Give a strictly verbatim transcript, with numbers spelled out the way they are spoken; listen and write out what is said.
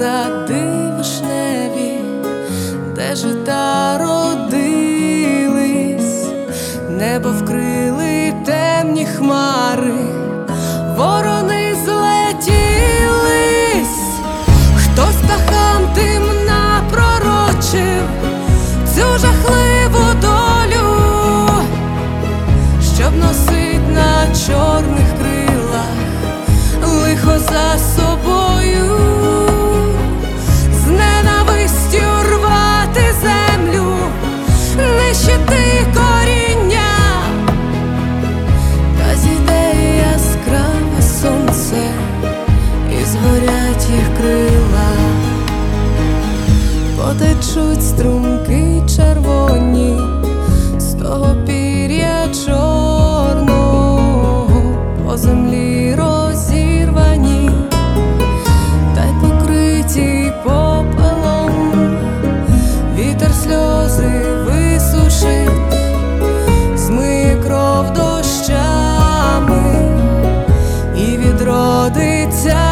сади вишневі, де жита родились, небо вкрили темні хмари, ворони злетілись, хтось птахам тим напророчив цю жахливу долю, щоб носить на чорних крилах лихо за собою, з ненавистю рвати землю, нищити коріння, та зійде яскраве сонце і згорять їх крила, потечуть струмки червоні з того пір'я чорного, по землі розірвані, та й покриті попелом, вітер сльози висушить, змиє кров дощами і відродиться